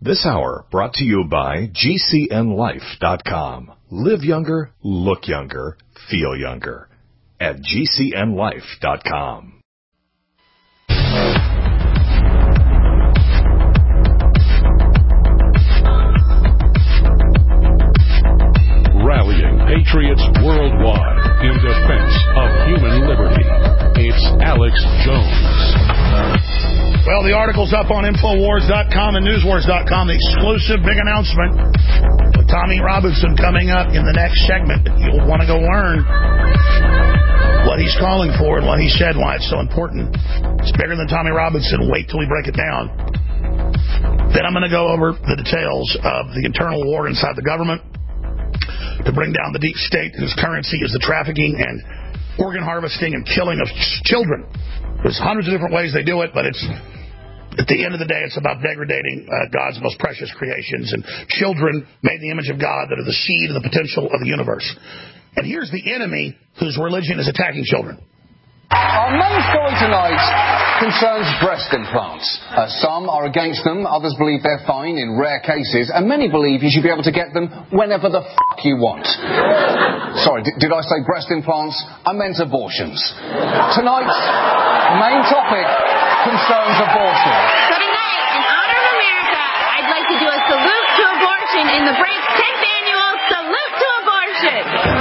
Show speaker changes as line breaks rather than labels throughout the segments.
This hour brought to you by GCNLife.com. Live younger, look younger, feel younger at GCNLife.com.
Rallying patriots worldwide in defense of human liberty. It's Alex Jones.
Well, the article's up on Infowars.com and Newswars.com. The exclusive big announcement with Tommy Robinson coming up in the next segment. You'll want to go learn what he's calling for and what he said, why it's so important. It's bigger than Tommy Robinson. Wait till we break it down. Then I'm going to go over the details of the internal war inside the government to bring down the deep state whose currency is the trafficking and organ harvesting and killing of children. There's hundreds of different ways they do it, but it's at the end of the day, it's about degrading God's most precious creations and children made in the image of God that are the seed and the potential of the universe. And here's the enemy whose religion is attacking children.
Our main story tonight concerns breast implants. Some are against them, others believe they're fine in rare cases, and many believe you should be able to get them whenever the fuck you want. Sorry, did I say breast implants? I meant abortions. Tonight's main topic concerns abortion.
So tonight, in honor of America, I'd like to do a salute to abortion in the Brave's 10th annual Salute to Abortion.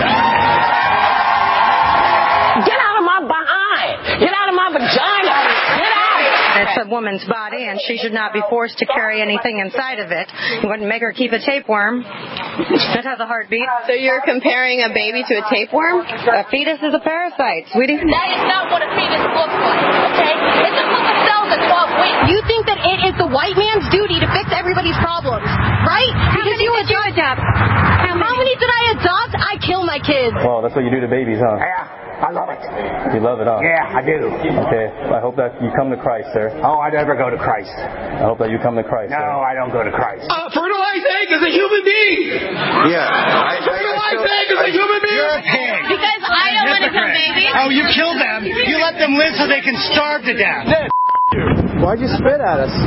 Get out of my behind! Get out of my vagina! Get out!
It's a woman's body, and she should not be forced to carry anything inside of it. You wouldn't make her keep a tapeworm. It has a heartbeat.
So you're comparing a baby to a tapeworm?
A fetus is a parasite, sweetie.
That is not what a fetus looks like, okay? It's a book of cells at 12 weeks. You think that it is the white man's duty to fix everybody's problems, right? Because you adopt. How many did I adopt? I kill my kids.
Well, that's what you do to babies, huh?
Yeah. I love it.
You love it, huh?
Yeah, I do.
Okay. I hope that you come to Christ, sir.
Oh, I never go to Christ.
I hope that you come to Christ,
No,
sir.
I don't go to Christ.
Fertilized egg is a human being.
Yeah.
Fertilized egg is a human being.
You're a pig.
Because I don't want to kill babies.
Oh, you kill them. You let them live so they can starve to death.
Why'd you spit at us?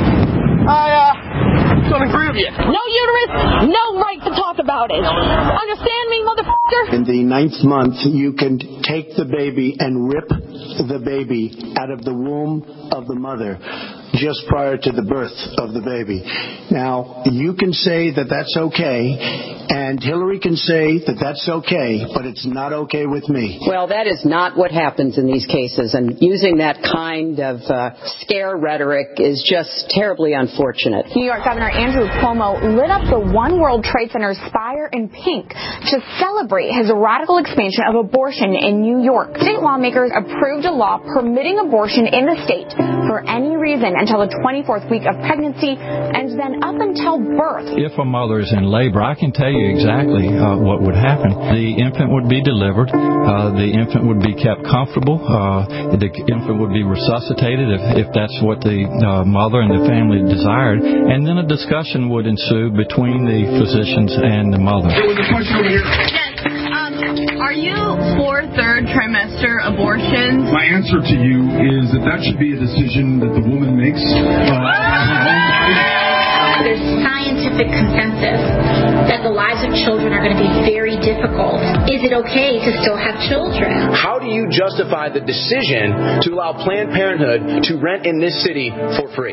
I don't agree with you.
No uterus, no right to talk about it. Understand me, motherfucker?
In the 9th month, you can take the baby and rip the baby out of the womb of the mother just prior to the birth of the baby. Now, you can say that that's okay, and Hillary can say that that's okay, but it's not okay with me.
Well, that is not what happens in these cases, and using that kind of scare rhetoric is just terribly unfortunate.
New York Governor Andrew Cuomo lit up the One World Trade Center spire in pink to celebrate his radical expansion of abortion in New York. State lawmakers approved a law permitting abortion in the state for any reason until the 24th week of pregnancy and then up until birth.
If a mother is in labor, I can tell you exactly what would happen. The infant would be delivered. The infant would be kept comfortable. The infant would be resuscitated if that's what the mother and the family desired. And then a discussion would ensue between the physicians and the mother.
There was a question over here.
Yes. Are you for third trimester abortions?
My answer to you is that should be a decision that the woman makes on her own body.
There's scientific consensus that the lives of children are going to be very difficult. Is it okay to still have children?
How do you justify the decision to allow Planned Parenthood to rent in this city for free?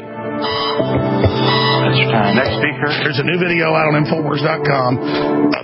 Next speaker. There's a new video out on Infowars.com of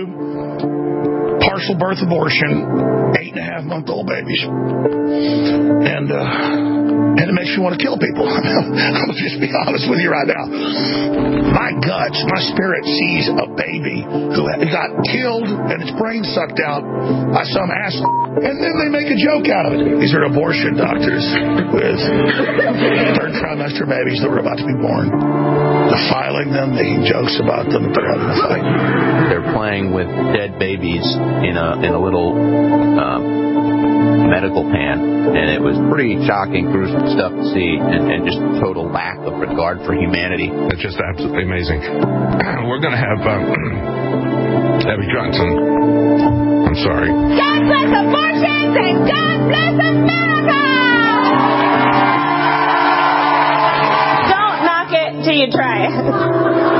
2 partial birth abortion, 8.5-month-old babies. And it makes you want to kill people. I'm going to just be honest with you right now. My guts, my spirit sees a baby who got killed and its brain sucked out by some asshole, and then they make a joke out of it. These are abortion doctors with third trimester babies that were about to be born, defiling them, making jokes about them, that they're having a fight.
They're playing with dead babies in a little medical pan, and it was pretty shocking, gruesome stuff to see, and just total lack of regard for humanity.
It's just absolutely amazing. We're going to have Abby Johnson. I'm sorry.
God bless abortions and God bless America! Don't knock it till you try it.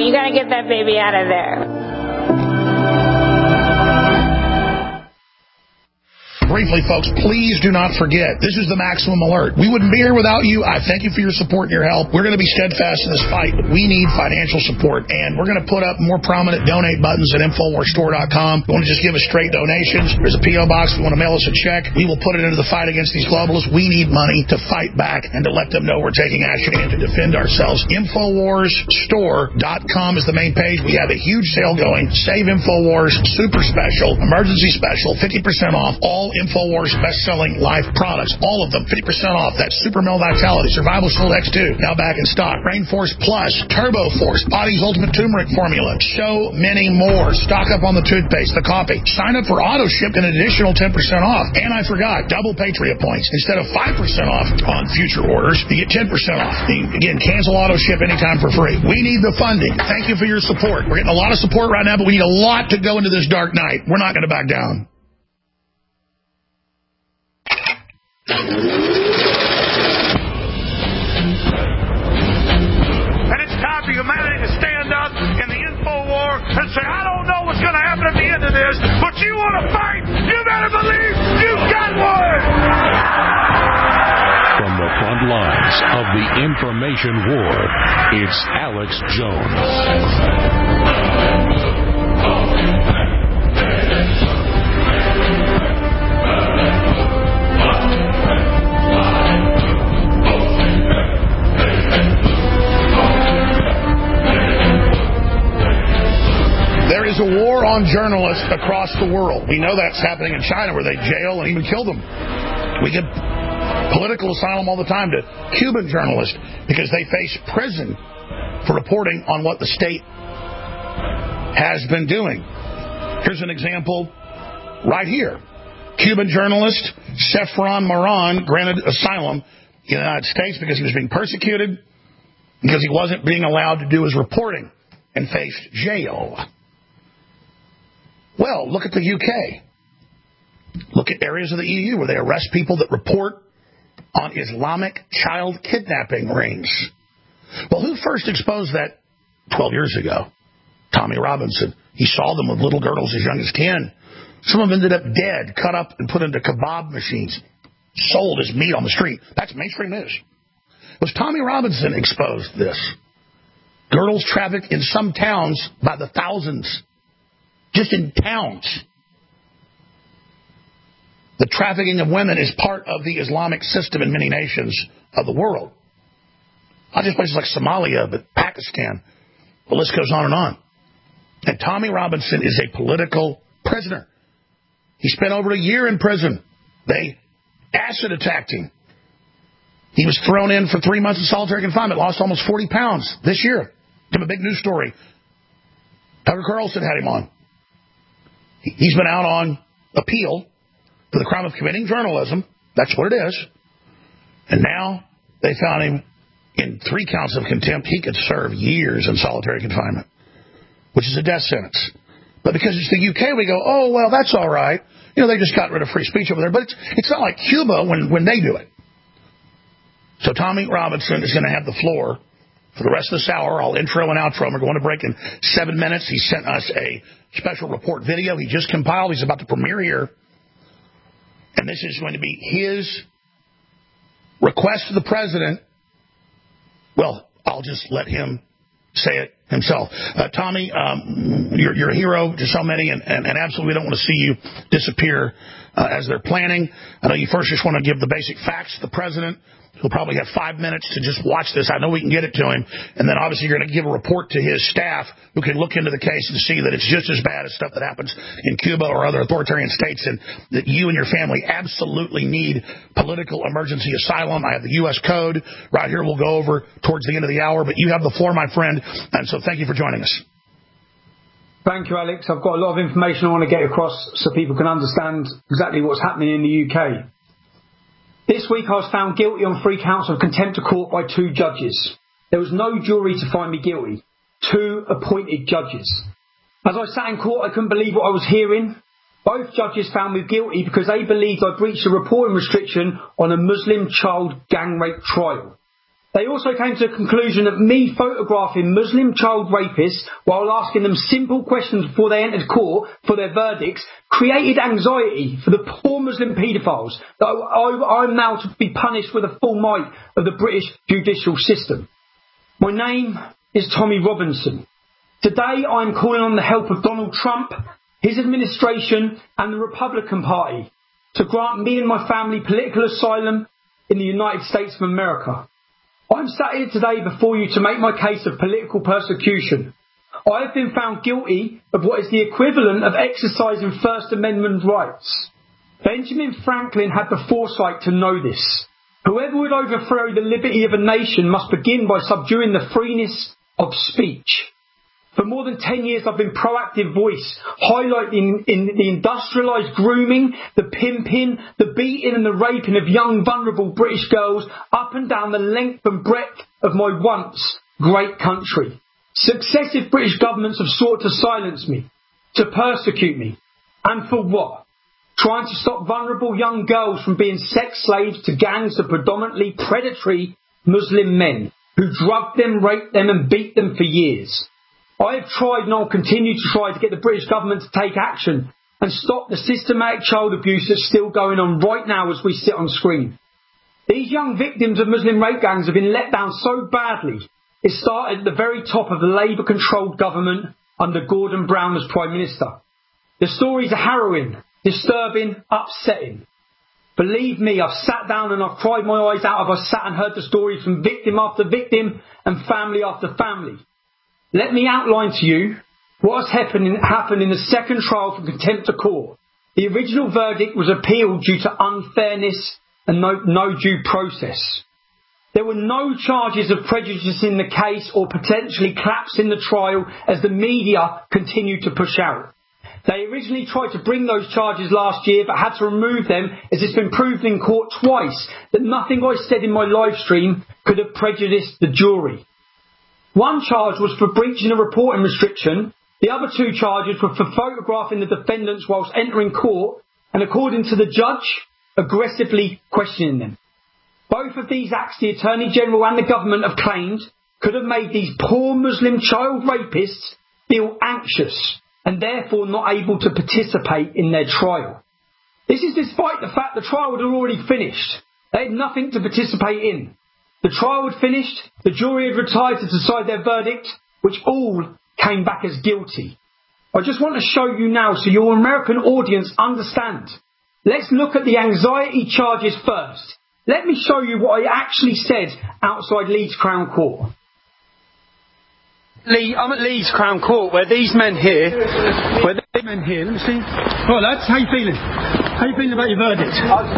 You got to get that baby out of there.
Briefly, folks, please do not forget, this is the Maximum Alert. We wouldn't be here without you. I thank you for your support and your help. We're going to be steadfast in this fight, but we need financial support, and we're going to put up more prominent donate buttons at InfoWarsStore.com. We want to just give us straight donations. There's a P.O. box. If you want to mail us a check, we will put it into the fight against these globalists. We need money to fight back and to let them know we're taking action and to defend ourselves. InfoWarsStore.com is the main page. We have a huge sale going. Save InfoWars, super special, emergency special, 50% off, all InfoWars best-selling life products. All of them, 50% off. That's Super Male Vitality, Survival Shield X2, now back in stock. Rainforce Plus, Turbo Force, Body's Ultimate Turmeric Formula. So many more. Stock up on the toothpaste, the coffee. Sign up for auto ship an additional 10% off. And I forgot, double Patriot points. Instead of 5% off on future orders, you get 10% off. Again, cancel auto ship anytime for free. We need the funding. Thank you for your support. We're getting a lot of support right now, but we need a lot to go into this dark night. We're not going to back down.
And it's time for humanity to stand up in the info war and say, I don't know what's going to happen at the end of this, but you want to fight? You better believe you've got one!
From the front lines of the information war, it's Alex Jones.
There is a war on journalists across the world. We know that's happening in China, where they jail and even kill them. We get political asylum all the time to Cuban journalists because they face prison for reporting on what the state has been doing. Here's an example right here. Cuban journalist Sefran Moran granted asylum in the United States because he was being persecuted, because he wasn't being allowed to do his reporting and faced jail. Well, look at the UK. Look at areas of the EU where they arrest people that report on Islamic child kidnapping rings. Well, who first exposed that 12 years ago? Tommy Robinson. He saw them with little girls as young as 10. Some of them ended up dead, cut up and put into kebab machines, sold as meat on the street. That's mainstream news. Was Tommy Robinson exposed this? Girls trafficked in some towns by the thousands. Just in towns. The trafficking of women is part of the Islamic system in many nations of the world. Not just places like Somalia, but Pakistan. The list goes on and on. And Tommy Robinson is a political prisoner. He spent over a year in prison. They acid attacked him. He was thrown in for 3 months of solitary confinement, lost almost 40 pounds this year. Became a big news story. Tucker Carlson had him on. He's been out on appeal for the crime of committing journalism. That's what it is. And now they found him in 3 counts of contempt. He could serve years in solitary confinement, which is a death sentence. But because it's the UK, we go, oh, well, that's all right. You know, they just got rid of free speech over there. But it's not like Cuba when they do it. So Tommy Robinson is going to have the floor for the rest of this hour. I'll intro and outro. We're going to break in 7 minutes. He sent us a special report video he just compiled. He's about to premiere here. And this is going to be his request to the president. Well, I'll just let him say it himself. Tommy, you're a hero to so many, and absolutely don't want to see you disappear as they're planning. I know you first just want to give the basic facts to the president. He'll probably have 5 minutes to just watch this. I know we can get it to him. And then obviously you're going to give a report to his staff who can look into the case and see that it's just as bad as stuff that happens in Cuba or other authoritarian states, and that you and your family absolutely need political emergency asylum. I have the U.S. code right here. We'll go over towards the end of the hour. But you have the floor, my friend. And so thank you for joining us.
Thank you, Alex. I've got a lot of information I want to get across so people can understand exactly what's happening in the UK. This week I was found guilty on 3 counts of contempt of court by 2 judges. There was no jury to find me guilty. 2 appointed judges. As I sat in court, I couldn't believe what I was hearing. Both judges found me guilty because they believed I breached a reporting restriction on a Muslim child gang rape trial. They also came to the conclusion that me photographing Muslim child rapists while asking them simple questions before they entered court for their verdicts created anxiety for the poor Muslim paedophiles that I'm now to be punished with the full might of the British judicial system. My name is Tommy Robinson. Today I am calling on the help of Donald Trump, his administration and the Republican Party to grant me and my family political asylum in the United States of America. I'm sat here today before you to make my case of political persecution. I have been found guilty of what is the equivalent of exercising First Amendment rights. Benjamin Franklin had the foresight to know this. Whoever would overthrow the liberty of a nation must begin by subduing the freeness of speech. For more than 10 years I've been proactive voice, highlighting in the industrialised grooming, the pimping, the beating and the raping of young vulnerable British girls up and down the length and breadth of my once great country. Successive British governments have sought to silence me, to persecute me. And for what? Trying to stop vulnerable young girls from being sex slaves to gangs of predominantly predatory Muslim men who drugged them, raped them and beat them for years. I have tried and I'll continue to try to get the British government to take action and stop the systematic child abuse that's still going on right now as we sit on screen. These young victims of Muslim rape gangs have been let down so badly, it started at the very top of the Labour-controlled government under Gordon Brown as Prime Minister. The stories are harrowing, disturbing, upsetting. Believe me, I've sat down and I've cried my eyes out as I've sat and heard the stories from victim after victim and family after family. Let me outline to you what has happened in the second trial for contempt of court. The original verdict was appealed due to unfairness and no due process. There were no charges of prejudice in the case or potentially collapse in the trial as the media continued to push out. They originally tried to bring those charges last year but had to remove them as it's been proved in court twice that nothing I said in my live stream could have prejudiced the jury. One charge was for breaching a reporting restriction. The other two charges were for photographing the defendants whilst entering court and, according to the judge, aggressively questioning them. Both of these acts the Attorney General and the government have claimed could have made these poor Muslim child rapists feel anxious and therefore not able to participate in their trial. This is despite the fact the trial had already finished. They had nothing to participate in. The trial had finished, the jury had retired to decide their verdict, which all came back as guilty. I just want to show you now so your American audience understand. Let's look at the anxiety charges first. Let me show you what I actually said outside Leeds Crown Court. I'm at Leeds Crown Court where these men here, let me see. Right lads, how you feeling? How you feeling about your verdict?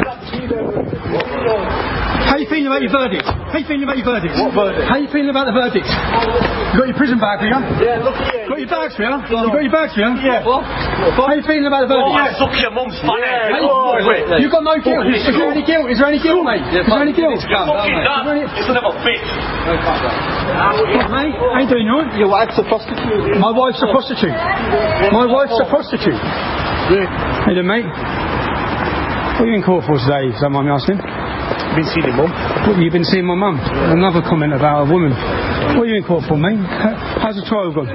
How you feeling about your verdict? How you feeling about your verdict? What verdict? How you feeling about the verdict? You got your prison bag for you? Yeah, look here. Got your bags for you? You got your bags for you? Yeah. What? How you feeling about the verdict? Oh, suck your mum's fun. Yeah, you got no guilt. Is there any guilt? Is there any guilt, mate? Is there any guilt? Fucking done. It's a little bitch. What, mate? How you doing, you alright? Your wife's a prostitute. My wife's a prostitute. My wife's a prostitute. How you doing, mate? What are you in court for today, if you don't mind me asking? I've been seeing your mum. What, you've been seeing my mum? Another comment about a woman. What are you in court for, mate? How's the trial gone?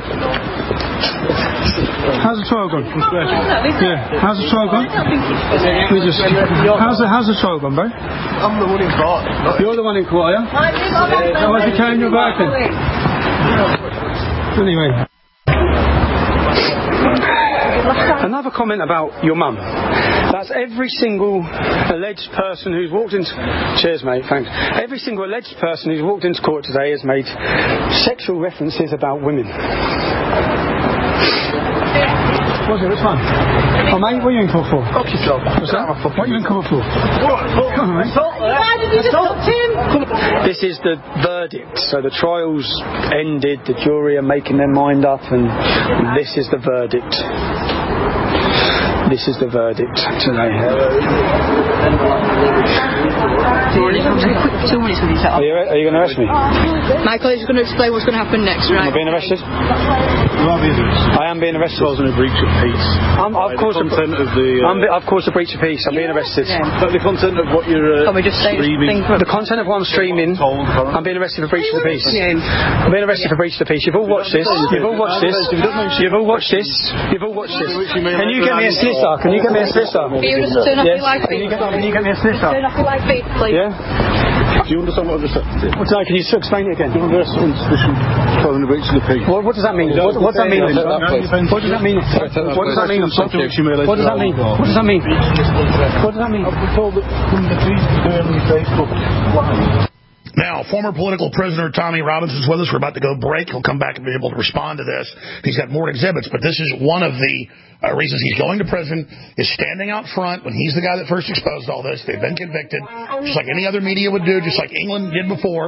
How's the trial gone? Yeah. How's the trial gone? How's the trial gone, bro? I'm the one in court. You're the one in court, are you? Why is he carrying your bag then? Anyway. Another comment about your mum. That's every single alleged person who's walked into... Cheers, mate, thanks. Every single alleged person who's walked into court today has made sexual references about women. What's it? Which one? Oh, mate, what are you in court for? Fuck yourself. What's that? What are you in court for? Come on, mate.
Why did you just talk to him?
This is the verdict. So the trial's ended, the jury are making their mind up, and this is the verdict. This is the verdict today.
2 minutes with you.
Are you going to arrest me?
Michael is going to explain what's going to happen next, right?
Am I being arrested? I am being arrested.
Causing a breach of peace.
I've caused a breach of peace. I'm being arrested.
But the content of what you're streaming.
The content of what I'm streaming. I'm being arrested for breach of the peace. I'm being arrested for breach of the peace. You've all watched this. You've all watched this. You've all watched this. You've all watched this. Can you get me a solicitor? Can you get me a solicitor?
Can you just turn off your live feed?
Can you get me a solicitor?
Turn off your live feed, please.
Yeah?
Do you understand what I just said?
Can you explain it again?
Do you understand causing a breach of the peace?
What does that mean? What does that mean? What does that mean? What does that mean? What does that mean? What does that mean? What does that mean?
I've been told that the police do every Facebook.
Now, former political prisoner Tommy Robinson's with us. We're about to go break. He'll come back and be able to respond to this. He's got more exhibits, but this is one of the reasons he's going to prison, is standing out front when he's the guy that first exposed all this. They've been convicted, just like any other media would do, just like England did before.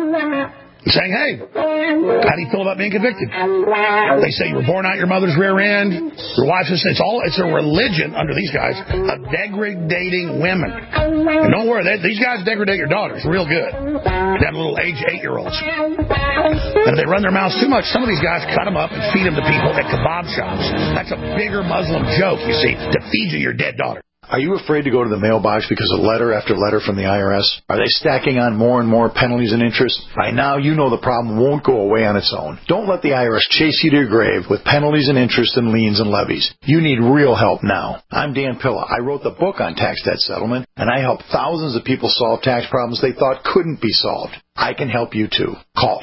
Saying, hey, how do you feel about being convicted? They say you were born out your mother's rear end, your wife's it's a religion under these guys of degrading women. And don't worry, these guys degrade your daughters real good. That little age 8-year-olds. And if they run their mouths too much, some of these guys cut them up and feed them to people at kebab shops. That's a bigger Muslim joke, you see, to feed you your dead daughter.
Are you afraid to go to the mailbox because of letter after letter from the IRS? Are they stacking on more and more penalties and interest? By now, you know the problem won't go away on its own. Don't let the IRS chase you to your grave with penalties and interest and liens and levies. You need real help now. I'm Dan Pilla. I wrote the book on tax debt settlement, and I help thousands of people solve tax problems they thought couldn't be solved. I can help you too. Call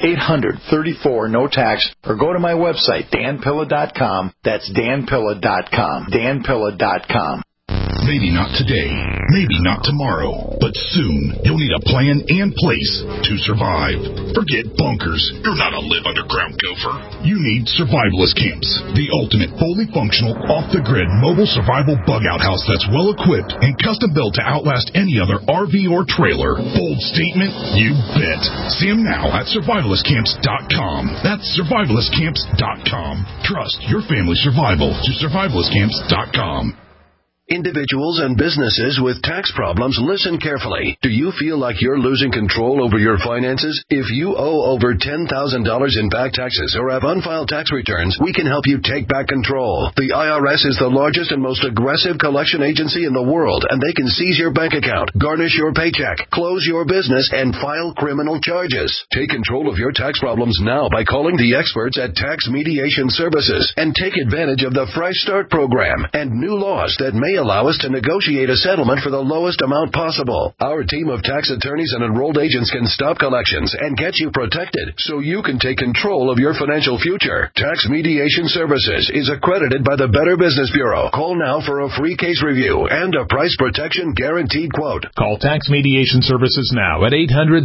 800-34-NO-TAX or go to my website, danpilla.com. That's danpilla.com. danpilla.com.
Maybe not today, maybe not tomorrow, but soon you'll need a plan and place to survive. Forget bunkers. You're not a live underground gopher. You need survivalist camps, the ultimate fully functional, off-the-grid mobile survival bug-out house that's well-equipped and custom-built to outlast any other RV or trailer. Bold statement? You bet. See them now at survivalistcamps.com. That's survivalistcamps.com. Trust your family's survival to survivalistcamps.com.
Individuals and businesses with tax problems, listen carefully. Do you feel like you're losing control over your finances? If you owe over $10,000 in back taxes or have unfiled tax returns, we can help you take back control. The IRS is the largest and most aggressive collection agency in the world, and they can seize your bank account, garnish your paycheck, close your business, and file criminal charges. Take control of your tax problems now by calling the experts at Tax Mediation Services and take advantage of the Fresh Start program and new laws that may allow us to negotiate a settlement for the lowest amount possible. Our team of tax attorneys and enrolled agents can stop collections and get you protected so you can take control of your financial future. Tax Mediation Services is accredited by the Better Business Bureau. Call now for a free case review and a price protection guaranteed quote.
Call Tax Mediation Services now at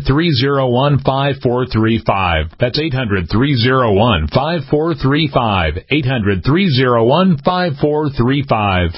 800-301-5435. That's 800-301-5435. 800-301-5435.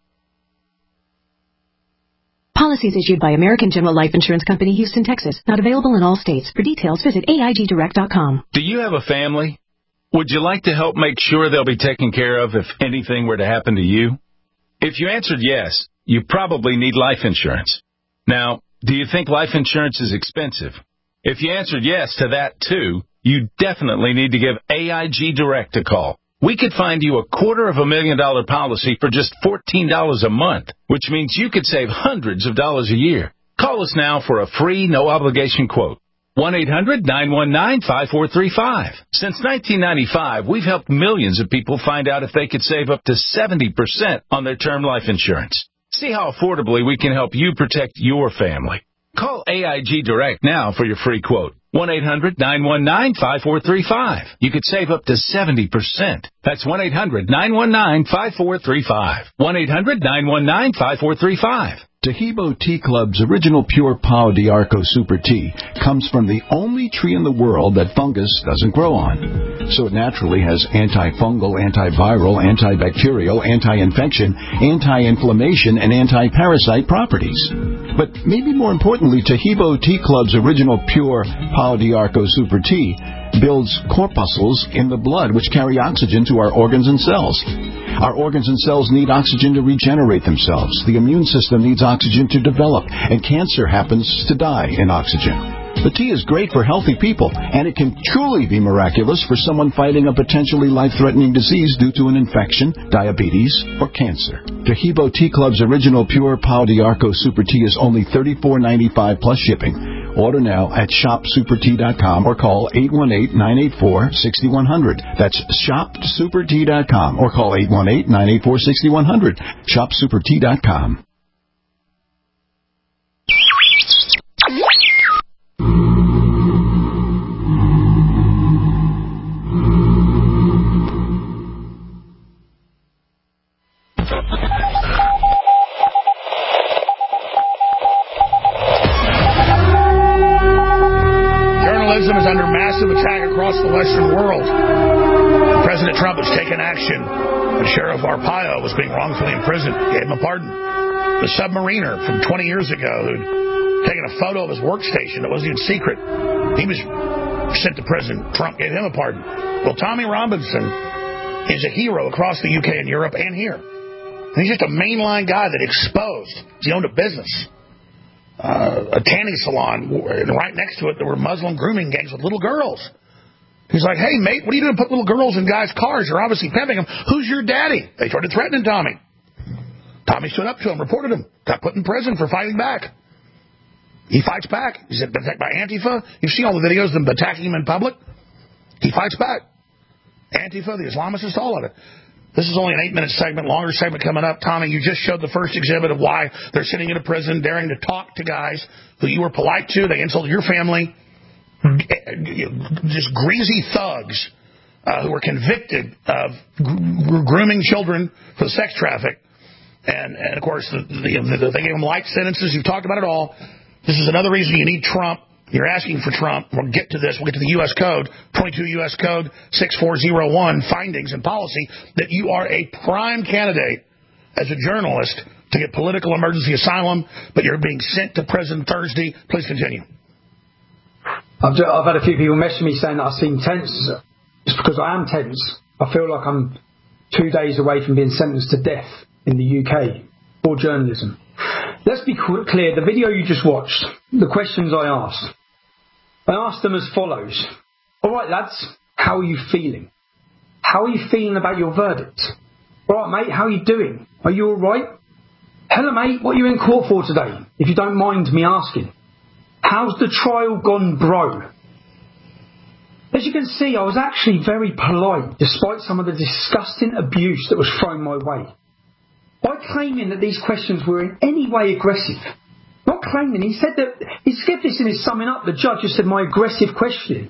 Policies issued by American General Life Insurance Company, Houston, Texas. Not available in all states. For details, visit AIGdirect.com.
Do you have a family? Would you like to help make sure they'll be taken care of if anything were to happen to you? If you answered yes, you probably need life insurance. Now, do you think life insurance is expensive? If you answered yes to that too, you definitely need to give AIG Direct a call. We could find you a $250,000 policy for just $14 a month, which means you could save hundreds of dollars a year. Call us now for a free, no-obligation quote. 1-800-919-5435. Since 1995, we've helped millions of people find out if they could save up to 70% on their term life insurance. See how affordably we can help you protect your family. Call AIG Direct now for your free quote. 1-800-919-5435. You could save up to 70%. That's 1-800-919-5435. 1-800-919-5435.
Tahibo Tea Club's original pure Pau d'Arco Super Tea comes from the only tree in the world that fungus doesn't grow on. So it naturally has antifungal, antiviral, antibacterial, anti-infection, anti-inflammation, and anti-parasite properties. But maybe more importantly, Tahibo Tea Club's original pure Pau d'Arco Super Tea builds corpuscles in the blood which carry oxygen to our organs and cells. Our organs and cells need oxygen to regenerate themselves. The immune system needs oxygen to develop, and cancer happens to die in oxygen. The tea is great for healthy people, and it can truly be miraculous for someone fighting a potentially life-threatening disease due to an infection, diabetes, or cancer. Tahibo Tea Club's original Pure Pau d'Arco Super Tea is only $34.95 plus shipping. Order now at shopsupertea.com or call 818-984-6100. That's shopsupertea.com or call 818-984-6100. Shopsupertea.com.
Journalism is under massive attack across the Western world. President Trump has taken action. The Sheriff Arpaio was being wrongfully imprisoned. Gave him a pardon. The submariner from 20 years ago who'd taken a photo of his workstation that wasn't even secret, he was sent to prison. Trump gave him a pardon. Well, Tommy Robinson is a hero across the UK and Europe and here. He's just a mainline guy that exposed. He owned a business. A tanning salon, and right next to it there were Muslim grooming gangs with little girls. He's like, hey, mate, what are you doing to put little girls in guys' cars? You're obviously pimping them. Who's your daddy? They started threatening Tommy. Tommy stood up to him, reported him, got put in prison for fighting back. He fights back. He's been attacked by Antifa. You've seen all the videos of them attacking him in public. He fights back. Antifa, the Islamists, all of it. This is only an 8-minute segment, longer segment coming up. Tommy, you just showed the first exhibit of why they're sitting in a prison, daring to talk to guys who you were polite to. They insulted your family. Just greasy thugs who were convicted of grooming children for sex traffic. And of course, they gave them light sentences. You've talked about it all. This is another reason you need Trump. You're asking for Trump. We'll get to this. We'll get to the U.S. Code, 22 U.S. Code 6401, findings and policy, that you are a prime candidate as a journalist to get political emergency asylum, but you're being sent to prison Thursday. Please continue.
I've had a few people message me saying that I seem tense. It's because I am tense. I feel like I'm 2 days away from being sentenced to death in the UK for journalism. Let's be clear. The video you just watched, the questions I asked them as follows. All right, lads, how are you feeling? How are you feeling about your verdict? All right, mate, how are you doing? Are you all right? Hello, mate, what are you in court for today, if you don't mind me asking? How's the trial gone, bro? As you can see, I was actually very polite, despite some of the disgusting abuse that was thrown my way. By claiming that these questions were in any way aggressive. Not claiming, he said this in his summing up, the judge has said my aggressive questioning.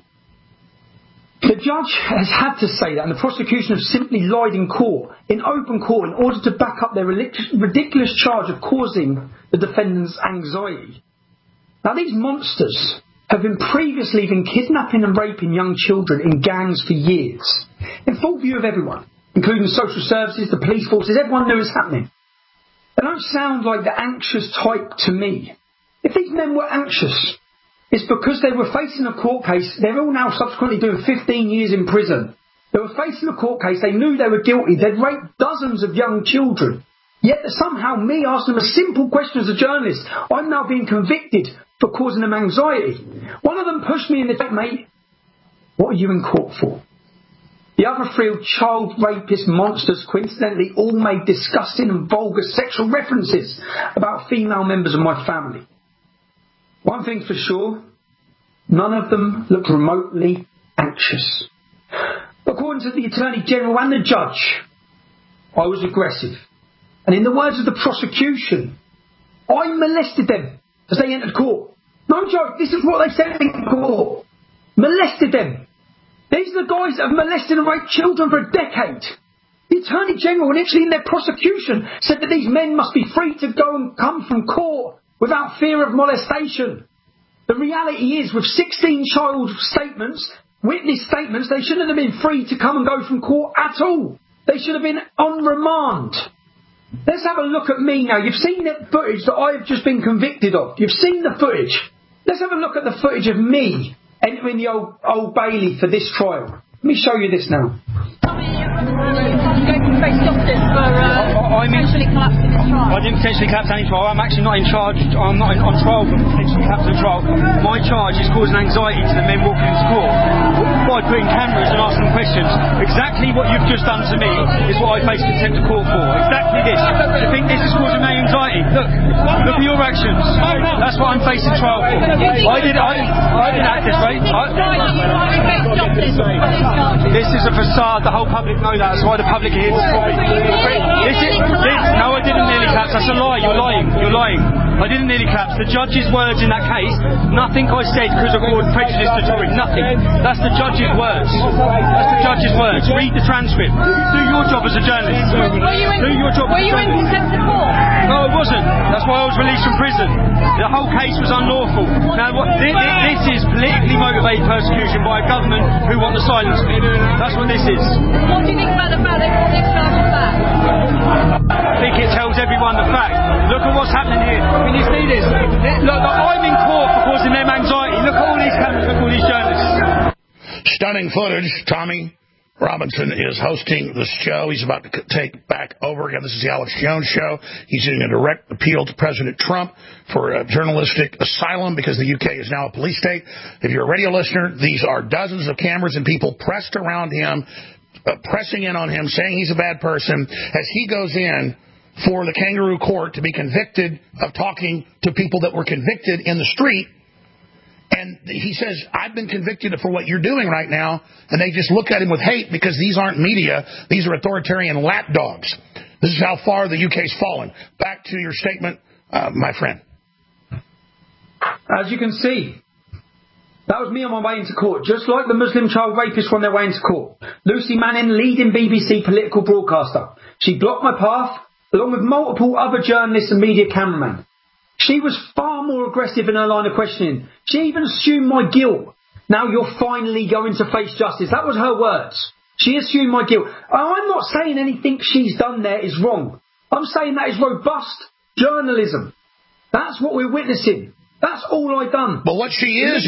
The judge has had to say that, and the prosecution have simply lied in court, in open court, in order to back up their ridiculous charge of causing the defendant's anxiety. Now, these monsters have been previously kidnapping and raping young children in gangs for years, in full view of everyone, including social services, the police forces. Everyone knew it was happening. They don't sound like the anxious type to me. If these men were anxious, it's because they were facing a court case. They're all now subsequently doing 15 years in prison. They were facing a court case. They knew they were guilty. They'd raped dozens of young children. Yet somehow me asking them a simple question as a journalist, I'm now being convicted for causing them anxiety. One of them pushed me in the mate, what are you in court for? The other three child rapist monsters coincidentally all made disgusting and vulgar sexual references about female members of my family. One thing's for sure, none of them looked remotely anxious. According to the Attorney General and the judge, I was aggressive. And in the words of the prosecution, I molested them as they entered court. No joke, this is what they said in court. Molested them. These are the guys that have molested and raped children for a decade. The Attorney General, initially in their prosecution, said that these men must be free to go and come from court without fear of molestation. The reality is, with 16 child statements, witness statements, they shouldn't have been free to come and go from court at all. They should have been on remand. Let's have a look at me now. You've seen the footage that I have just been convicted of. You've seen the footage. Let's have a look at the footage of me entering the Old Bailey for this trial. Let me show you this now.
I didn't potentially collapse any trial. I'm actually not in charge. I'm not on trial for potentially collapsing a trial. My charge is causing anxiety to the men walking into court by putting cameras and asking questions. Exactly what you've just done to me is what I face contempt of court for. Exactly this. You think this is causing me anxiety? Look at your actions. That's what I'm facing trial for. I didn't act this way. This is a facade. The whole public know that. That's why the public are here to support me. No, I didn't nearly collapse. That's a lie. You're lying. I didn't nearly collapse. The judge's words in that case, nothing I said could have caused prejudice to Tory. Nothing. That's the judge's words. Read the transcript. Do your job as a journalist. Do your job as a journalist. Were you in contempt of court? No, I wasn't. That's why I was released from prison. The whole case was unlawful. Now, this is politically motivated persecution by a government who want to silence me. That's what this is.
What do you think about the fact they brought this charge back?
I think it tells everyone the fact. Look at what's happening here. I mean, you see this. Look, I'm in court for causing them anxiety. Look at all these cameras. Look at all these journalists.
Stunning footage. Tommy Robinson is hosting this show. He's about to take back over again. This is the Alex Jones Show. He's doing a direct appeal to President Trump for journalistic asylum because the UK is now a police state. If you're a radio listener, these are dozens of cameras and people pressed around him, pressing in on him, saying he's a bad person as he goes in for the kangaroo court to be convicted of talking to people that were convicted in the street. And he says, I've been convicted for what you're doing right now. And they just look at him with hate because these aren't media. These are authoritarian lapdogs. This is how far the UK's fallen. Back to your statement, my friend.
As you can see, that was me on my way into court, just like the Muslim child rapist on their way into court. Lucy Manning, leading BBC political broadcaster. She blocked my path, along with multiple other journalists and media cameramen. She was far more aggressive in her line of questioning. She even assumed my guilt. Now you're finally going to face justice. That was her words. She assumed my guilt. I'm not saying anything she's done there is wrong. I'm saying that is robust journalism. That's what we're witnessing. That's all I've done.
But what she is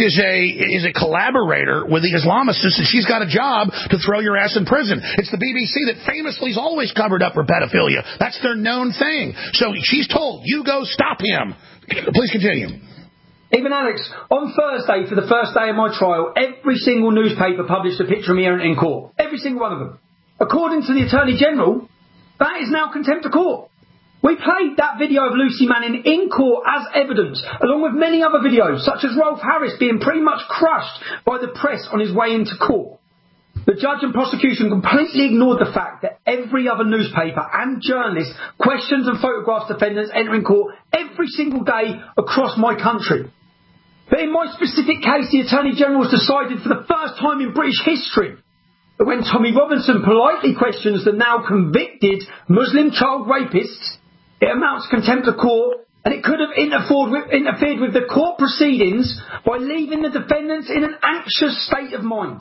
a collaborator with the Islamists, and she's got a job to throw your ass in prison. It's the BBC that famously is always covered up for pedophilia. That's their known thing. So she's told, you go stop him. Please continue.
Even Alex, on Thursday, for the first day of my trial, every single newspaper published a picture of me in court. Every single one of them. According to the Attorney General, that is now contempt of court. We played that video of Lucy Manning in court as evidence, along with many other videos, such as Rolf Harris being pretty much crushed by the press on his way into court. The judge and prosecution completely ignored the fact that every other newspaper and journalist questions and photographs defendants entering court every single day across my country. But in my specific case, the Attorney General has decided for the first time in British history that when Tommy Robinson politely questions the now convicted Muslim child rapists, it amounts to contempt of court, and it could have interfered with the court proceedings by leaving the defendants in an anxious state of mind.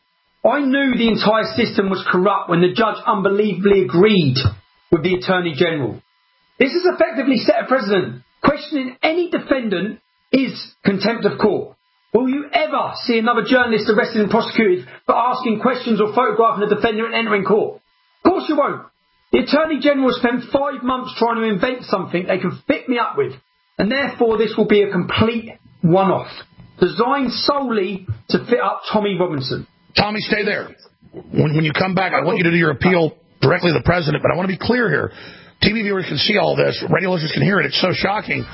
I knew the entire system was corrupt when the judge unbelievably agreed with the Attorney General. This has effectively set a precedent. Questioning any defendant is contempt of court. Will you ever see another journalist arrested and prosecuted for asking questions or photographing a defendant entering court? Of course you won't. The Attorney General spent 5 months trying to invent something they can fit me up with, and therefore this will be a complete one-off, designed solely to fit up Tommy Robinson.
Tommy, stay there. When you come back, I want you to do your appeal directly to the president, but I want to be clear here. TV viewers can see all this. Radio listeners can hear it. It's so shocking.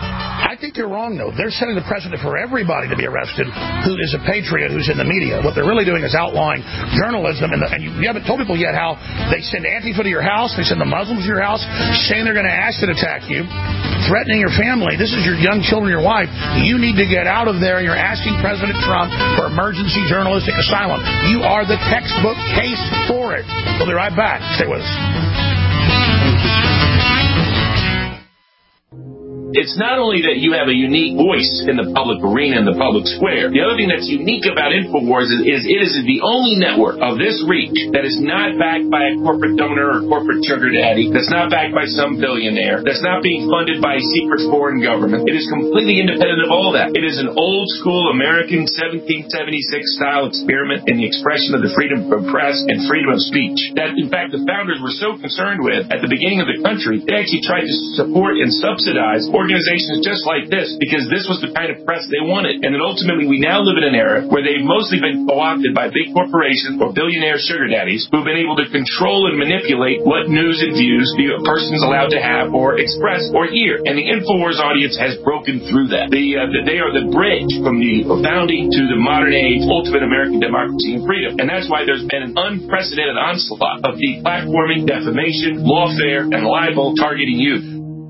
I think you're wrong, though. They're setting the precedent for everybody to be arrested who is a patriot, who's in the media. What they're really doing is outlawing journalism. And you haven't told people yet how they send Antifa to your house. They send the Muslims to your house, saying they're going to acid attack you, threatening your family. This is your young children, your wife. You need to get out of there. You're asking President Trump for emergency journalistic asylum. You are the textbook case for it. We'll be right back. Stay with us.
it's not only that you have a unique voice in the public arena, in the public square. The other thing that's unique about InfoWars is it is the only network of this reach that is not backed by a corporate donor or corporate sugar daddy, that's not backed by some billionaire, that's not being funded by a secret foreign government. It is completely independent of all that. It is an old school American 1776 style experiment in the expression of the freedom of press and freedom of speech that, in fact, the founders were so concerned with at the beginning of the country, they actually tried to support and subsidize organizations just like this because this was the kind of press they wanted. And then ultimately we now live in an era where they've mostly been co-opted by big corporations or billionaire sugar daddies who've been able to control and manipulate what news and views the person's allowed to have or express or hear. And the InfoWars audience has broken through that. They are the bridge from the founding to the modern age ultimate American democracy and freedom. And that's why there's been an unprecedented onslaught of deplatforming, defamation, lawfare, and libel targeting youth.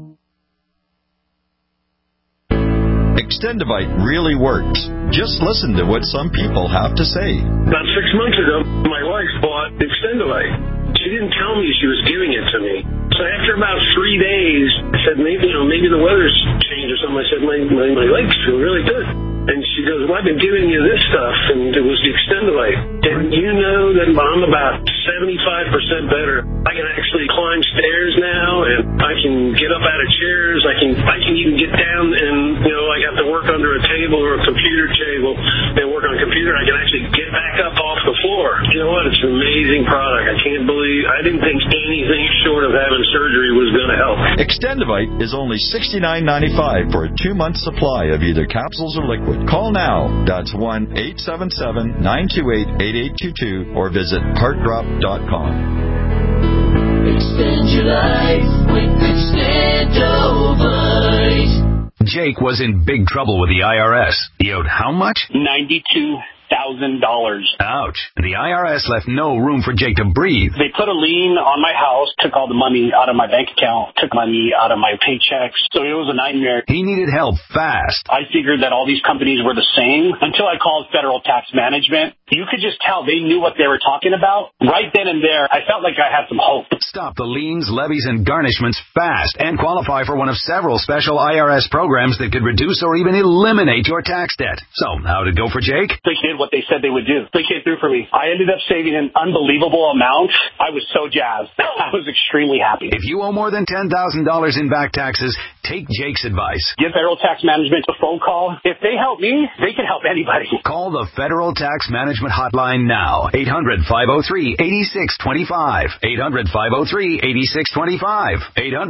Extendivite really works. Just listen to what some people have to say.
About 6 months ago, my wife bought Extendivite. She didn't tell me she was giving it to me. So after about 3 days, I said, maybe the weather's changed or something. I said, my legs feel really good. And she goes, well, I've been giving you this stuff, and it was the Extendivite. And you know that I'm about 75% better. I can actually climb stairs now, and I can get up out of chairs. I can even get down and, I have to work under a table or a computer table and work on a computer. I can actually get back up off the floor. You know what? It's an amazing product. I didn't think anything short of having surgery was going to help.
Extendivite is only $69.95 for a 2-month supply of either capsules or liquid. Call now. That's 1-877-928-8822 or visit heartdrop.com.
Extend your life with Extendivite.
Jake was in big trouble with the IRS. He owed how much?
$92,000.
Ouch. The IRS left no room for Jake to breathe.
They put a lien on my house, took all the money out of my bank account, took money out of my paychecks. So it was a nightmare.
He needed help fast.
I figured that all these companies were the same until I called Federal Tax Management. You could just tell they knew what they were talking about. Right then and there, I felt like I had some hope.
Stop the liens, levies, and garnishments fast and qualify for one of several special IRS programs that could reduce or even eliminate your tax debt. So, how'd it go for Jake?
They did what they said they would do. They came through for me. I ended up saving an unbelievable amount. I was so jazzed. I was extremely happy.
If you owe more than $10,000 in back taxes, take Jake's advice.
Give Federal Tax Management a phone call. If they help me, they can help anybody.
Call the Federal Tax Management Hotline now. 800-503-8625. 800-503-8625.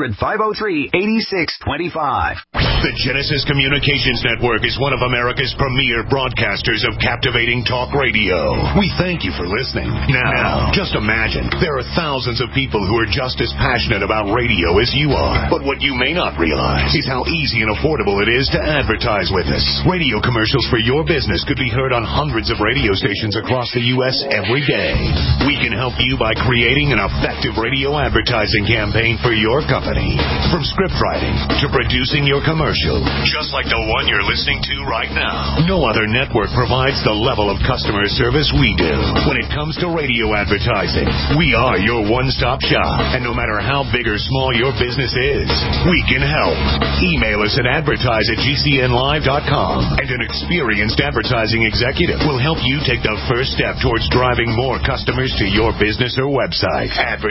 800-503-8625.
The Genesis Communications Network is one of America's premier broadcasters of captivating talk radio. We thank you for listening. Now, just imagine, there are thousands of people who are just as passionate about radio as you are. But what you may not realize is how easy and affordable it is to advertise with us. Radio commercials for your business could be heard on hundreds of radio stations across the U.S. every day. We can help you by creating an effective radio advertising campaign for your company. From script writing to producing your commercial, just like the one you're listening to right now. No other network provides the level of customer service we do. When it comes to radio advertising, we are your one-stop shop. And no matter how big or small your business is, we can help. Email us at advertise@gcnlive.com, and an experienced advertising executive will help you take the first step towards driving more customers to your business or website.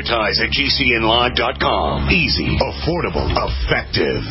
Advertise@gcnlive.com. Easy, affordable, effective.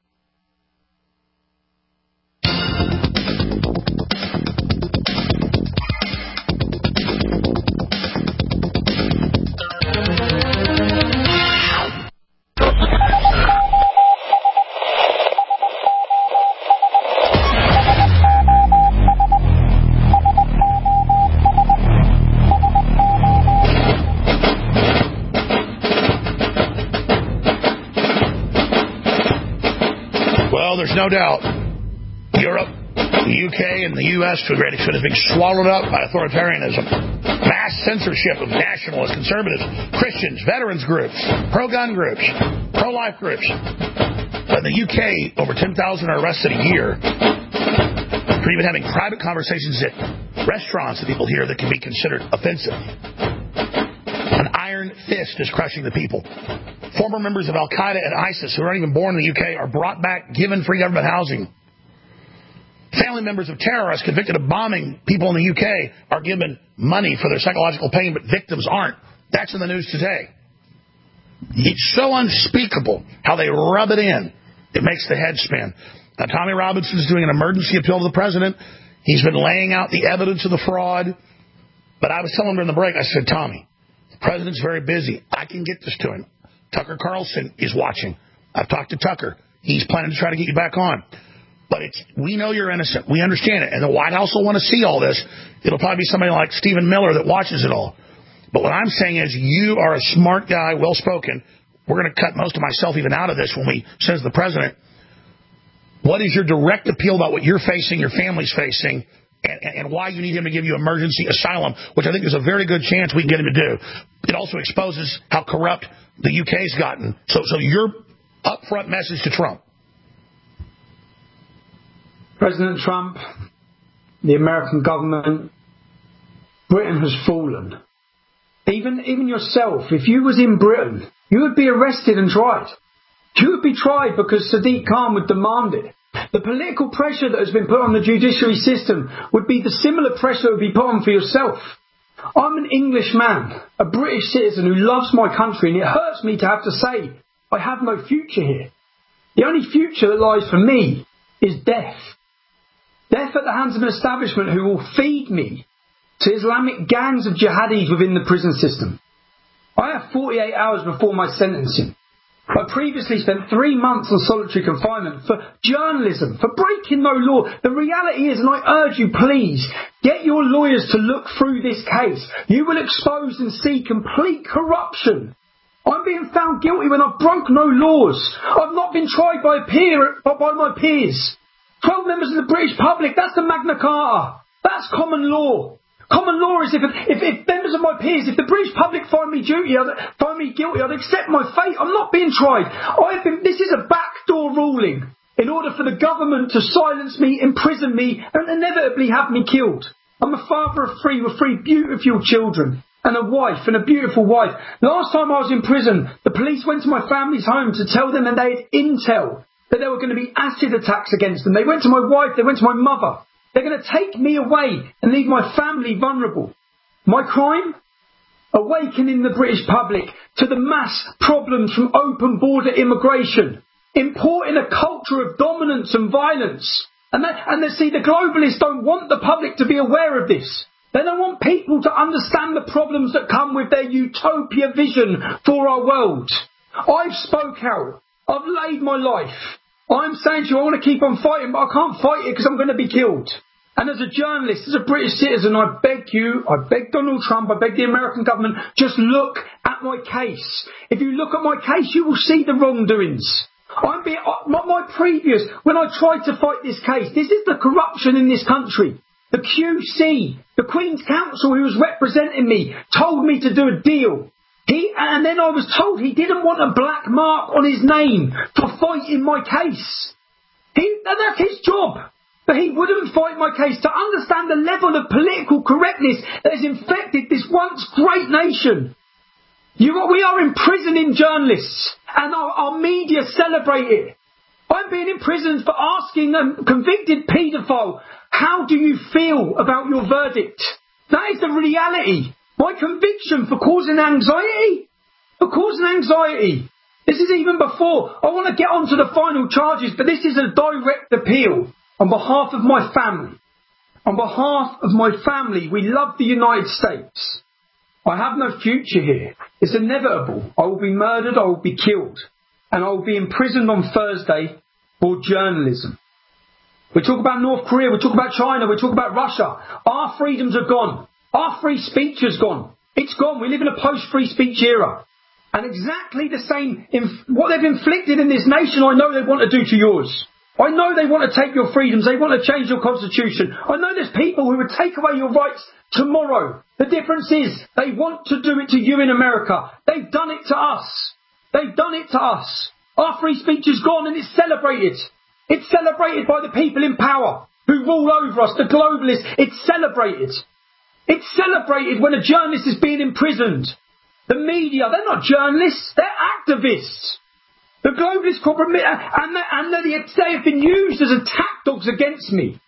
There's no doubt Europe, the UK, and the U.S. to a great extent is being swallowed up by authoritarianism. Mass censorship of nationalists, conservatives, Christians, veterans groups, pro-gun groups, pro-life groups. But in the UK, over 10,000 are arrested a year for even having private conversations at restaurants that people hear that can be considered offensive. An iron fist is crushing the people. Former members of Al-Qaeda and ISIS who aren't even born in the UK are brought back, given free government housing. Family members of terrorists convicted of bombing people in the UK are given money for their psychological pain, but victims aren't. That's in the news today. It's so unspeakable how they rub it in. It makes the head spin. Now, Tommy Robinson is doing an emergency appeal to the president. He's been laying out the evidence of the fraud. But I was telling him during the break, I said, Tommy, the president's very busy. I can get this to him. Tucker Carlson is watching. I've talked to Tucker. He's planning to try to get you back on. But we know you're innocent. We understand it. And the White House will want to see all this. It'll probably be somebody like Stephen Miller that watches it all. But what I'm saying is you are a smart guy, well-spoken. We're going to cut most of myself even out of this when we send it to the president. What is your direct appeal about what you're facing, your family's facing, and why you need him to give you emergency asylum, which I think there's a very good chance we can get him to do. It also exposes how corrupt the UK's gotten. So your upfront message to Trump.
President Trump, the American government, Britain has fallen. Even yourself, if you was in Britain, you would be arrested and tried. You would be tried because Sadiq Khan would demand it. The political pressure that has been put on the judiciary system would be the similar pressure that would be put on for yourself. I'm an English man, a British citizen who loves my country, and it hurts me to have to say I have no future here. The only future that lies for me is death. Death at the hands of an establishment who will feed me to Islamic gangs of jihadis within the prison system. I have 48 hours before my sentencing. I previously spent 3 months on solitary confinement for journalism, for breaking no law. The reality is, and I urge you, please, get your lawyers to look through this case. You will expose and see complete corruption. I'm being found guilty when I've broke no laws. I've not been tried by my peers. 12 members of the British public, that's the Magna Carta. That's common law. Common law is if members of my peers, if the British public find me guilty, I'd accept my fate. I'm not being tried. This is a backdoor ruling in order for the government to silence me, imprison me, and inevitably have me killed. I'm a father of 3 with 3 beautiful children and a wife, and a beautiful wife. Last time I was in prison, the police went to my family's home to tell them that they had intel that there were going to be acid attacks against them. They went to my wife, they went to my mother. They're going to take me away and leave my family vulnerable. My crime? Awakening the British public to the mass problems from open border immigration, importing a culture of dominance and violence. And the globalists don't want the public to be aware of this. They don't want people to understand the problems that come with their utopia vision for our world. I've spoke out. I've laid my life. I'm saying to you, I want to keep on fighting, but I can't fight it because I'm going to be killed. And as a journalist, as a British citizen, I beg you, I beg Donald Trump, I beg the American government, just look at my case. If you look at my case, you will see the wrongdoings. When I tried to fight this case, this is the corruption in this country. The QC, the Queen's Counsel who was representing me, told me to do a deal. And then I was told he didn't want a black mark on his name for fighting my case. And that's his job. But he wouldn't fight my case to understand the level of political correctness that has infected this once great nation. We are imprisoning journalists, and our media celebrate it. I'm being imprisoned for asking a convicted paedophile, how do you feel about your verdict? That is the reality. My conviction for causing anxiety? For causing anxiety. This is even before. I want to get on to the final charges, but this is a direct appeal on behalf of my family. On behalf of my family, we love the United States. I have no future here. It's inevitable. I will be murdered, I will be killed, and I will be imprisoned on Thursday for journalism. We talk about North Korea, we talk about China, we talk about Russia. Our freedoms are gone. Our free speech is gone. It's gone. We live in a post-free speech era. And exactly the same, what they've inflicted in this nation, I know they want to do to yours. I know they want to take your freedoms. They want to change your constitution. I know there's people who would take away your rights tomorrow. The difference is they want to do it to you in America. They've done it to us. They've done it to us. Our free speech is gone and it's celebrated. It's celebrated by the people in power who rule over us, the globalists. It's celebrated. It's celebrated when a journalist is being imprisoned. The media, they're not journalists, they're activists. The globalist corporate media, and they have been used as attack dogs against me.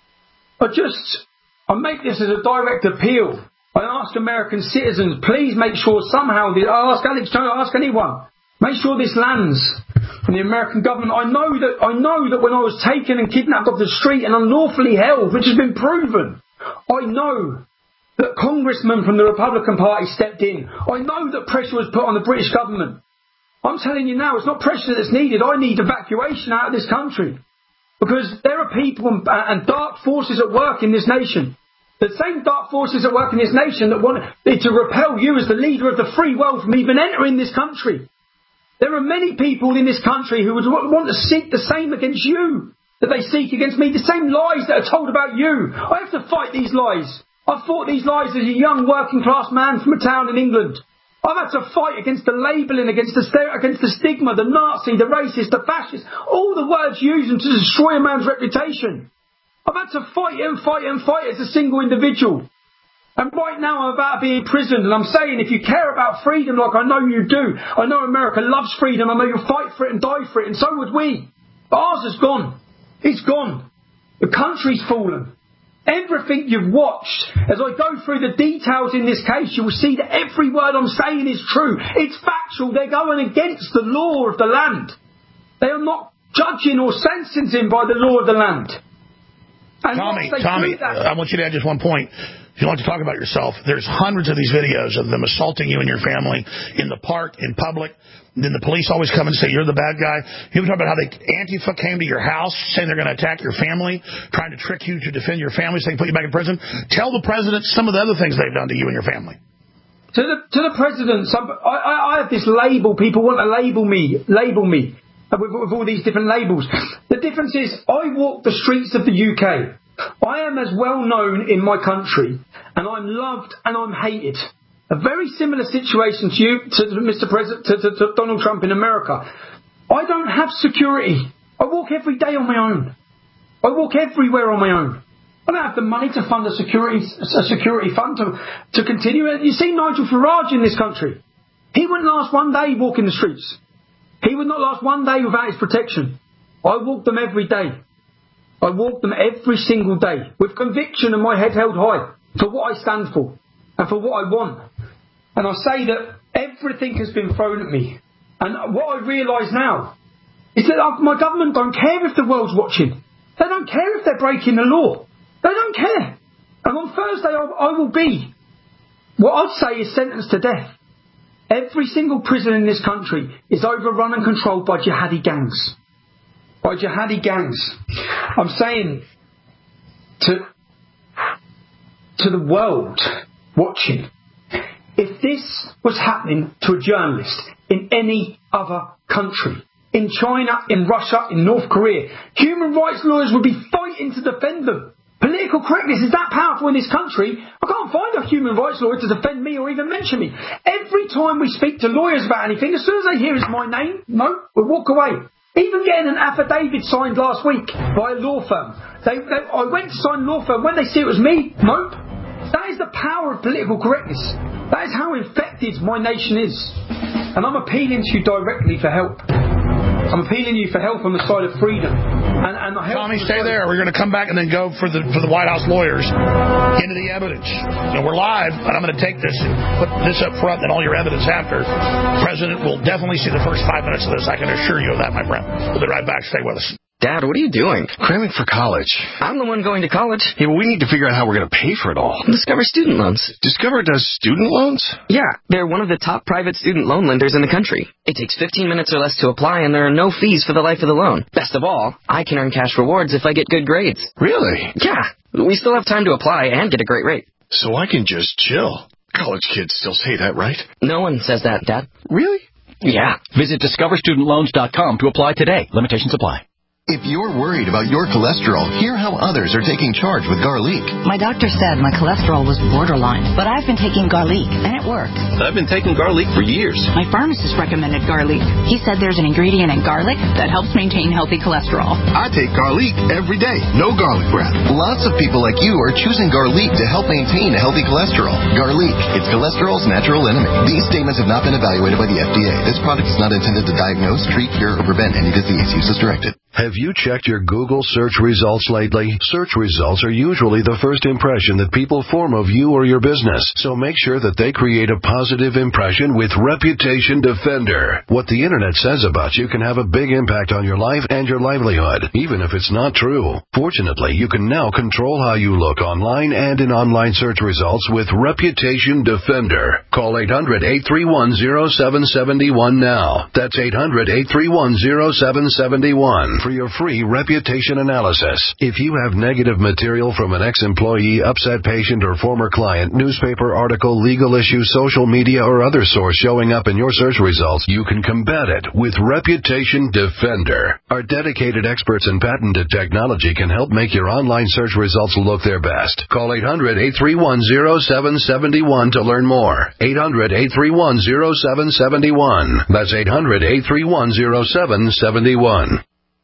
I make this as a direct appeal. I ask American citizens, please make sure somehow, I ask Alex Jones, I ask anyone, make sure this lands from the American government. I know that when I was taken and kidnapped off the street and unlawfully held, which has been proven, I know that congressmen from the Republican Party stepped in. I know that pressure was put on the British government. I'm telling you now, it's not pressure that's needed. I need evacuation out of this country. Because there are people and dark forces at work in this nation. The same dark forces at work in this nation that want to repel you as the leader of the free world from even entering this country. There are many people in this country who would want to seek the same against you that they seek against me, the same lies that are told about you. I have to fight these lies. I've fought these lies as a young working class man from a town in England. I've had to fight against the labelling, against the stigma, the Nazi, the racist, the fascist, all the words used to destroy a man's reputation. I've had to fight as a single individual. And right now I'm about to be imprisoned, and I'm saying if you care about freedom like I know you do, I know America loves freedom, I know you'll fight for it and die for it, and so would we. But ours is gone. It's gone. The country's fallen. Everything you've watched, as I go through the details in this case, you will see that every word I'm saying is true. It's factual. They're going against the law of the land. They are not judging or sentencing by the law of the land. And
Tommy, I want you to add just one point. If you want to talk about yourself, there's hundreds of these videos of them assaulting you and your family in the park, in public. Then the police always come and say you're the bad guy. You talk about how Antifa came to your house saying they're going to attack your family, trying to trick you to defend your family so they can put you back in prison. Tell the president some of the other things they've done to you and your family.
To the president, I have this label. People want to label me with all these different labels. The difference is I walk the streets of the UK. I am as well known in my country, and I'm loved and I'm hated. A very similar situation to you, to Mr. President, to Donald Trump in America. I don't have security. I walk every day on my own. I walk everywhere on my own. I don't have the money to fund a security fund to continue. You see Nigel Farage in this country. He wouldn't last one day walking the streets. He would not last one day without his protection. I walk them every day. I walk them every single day with conviction and my head held high for what I stand for and for what I want. And I say that everything has been thrown at me. And what I realise now is that my government don't care if the world's watching. They don't care if they're breaking the law. They don't care. And on Thursday I will be, what I'd say is sentenced to death. Every single prison in this country is overrun and controlled by jihadi gangs. By jihadi gangs. I'm saying to the world watching, if this was happening to a journalist in any other country, in China, in Russia, in North Korea, human rights lawyers would be fighting to defend them. Political correctness is that powerful in this country. I can't find a human rights lawyer to defend me or even mention me. Every time we speak to lawyers about anything, as soon as they hear it's my name, no, we walk away. Even getting an affidavit signed last week by a law firm. I went to sign a law firm. When they see it was me, nope. That is the power of political correctness. That is how infected my nation is. And I'm appealing to you directly for help. I'm appealing to you for help on the side of freedom. And
Tommy, stay there. We're going to come back and then go for the White House lawyers into the evidence. You know, we're live, and I'm going to take this and put this up front and all your evidence after. The president will definitely see the first 5 minutes of this. I can assure you of that, my friend. We'll be right back. Stay with us.
Dad, what are you doing?
Cramming for college.
I'm the one going to college.
Yeah, but we need to figure out how we're going to pay for it all.
Discover Student Loans.
Discover does student loans?
Yeah, they're one of the top private student loan lenders in the country. It takes 15 minutes or less to apply, and there are no fees for the life of the loan. Best of all, I can earn cash rewards if I get good grades.
Really?
Yeah, we still have time to apply and get a great rate.
So I can just chill. College kids still say that, right?
No one says that, Dad.
Really?
Yeah.
Visit discoverstudentloans.com to apply today. Limitations apply. If you're worried about your cholesterol, hear how others are taking charge with Garlic.
My doctor said my cholesterol was borderline, but I've been taking Garlic, and it works.
I've been taking Garlic for years.
My pharmacist recommended Garlic. He said there's an ingredient in garlic that helps maintain healthy cholesterol.
I take Garlic every day. No garlic breath. Lots of people like you are choosing Garlic to help maintain a healthy cholesterol. Garlic, it's cholesterol's natural enemy. These statements have not been evaluated by the FDA. This product is not intended to diagnose, treat, cure, or prevent any disease. Use as directed.
Have you checked your Google search results lately? Search results are usually the first impression that people form of you or your business, so make sure that they create a positive impression with Reputation Defender. What the internet says about you can have a big impact on your life and your livelihood, even if it's not true. Fortunately, you can now control how you look online and in online search results with Reputation Defender. Call 800-831-0771 now. That's 800-831-0771. for your free reputation analysis. If you have negative material from an ex-employee, upset patient, or former client, newspaper article, legal issue, social media, or other source showing up in your search results, you can combat it with Reputation Defender. Our dedicated experts in patented technology can help make your online search results look their best. Call 800-831-0771 to learn more. 800-831-0771. That's 800-831-0771.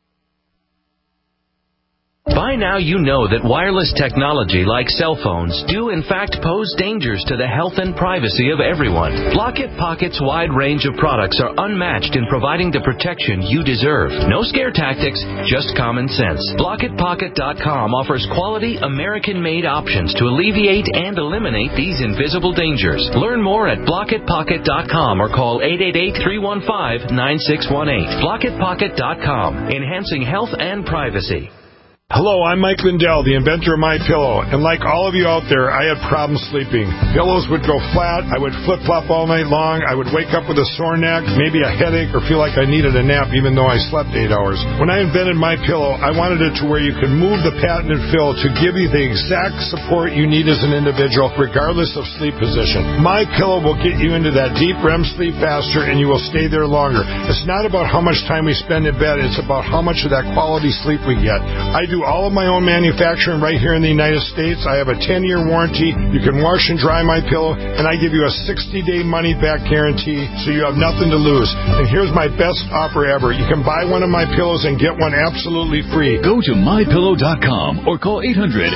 By now you know that wireless technology like cell phones do in fact pose dangers to the health and privacy of everyone. Blockit Pocket's wide range of products are unmatched in providing the protection you deserve. No scare tactics, just common sense. BlockitPocket.com offers quality American-made options to alleviate and eliminate these invisible dangers. Learn more at BlockitPocket.com or call 888-315-9618. BlockitPocket.com, enhancing health and privacy.
Hello, I'm Mike Lindell, the inventor of MyPillow, and like all of you out there, I had problems sleeping. Pillows would go flat, I would flip-flop all night long, I would wake up with a sore neck, maybe a headache, or feel like I needed a nap even though I slept 8 hours. When I invented MyPillow, I wanted it to where you could move the patented fill to give you the exact support you need as an individual, regardless of sleep position. MyPillow will get you into that deep REM sleep faster, and you will stay there longer. It's not about how much time we spend in bed, it's about how much of that quality sleep we get. I do all of my own manufacturing right here in the United States. I have a 10-year warranty. You can wash and dry my pillow, and I give you a 60-day money-back guarantee, so you have nothing to lose. And here's my best offer ever. You can buy one of my pillows and get one absolutely free.
Go to MyPillow.com or call